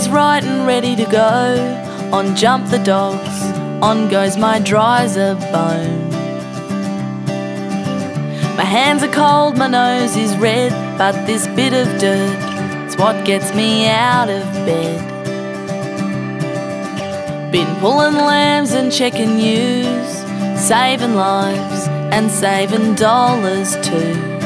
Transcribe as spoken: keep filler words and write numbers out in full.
right and ready to go. On jump the dogs, on goes my dryzer bone. My hands are cold, my nose is red, but this bit of dirt, it's what gets me out of bed. Been pulling lambs and checking news, saving lives and saving dollars too.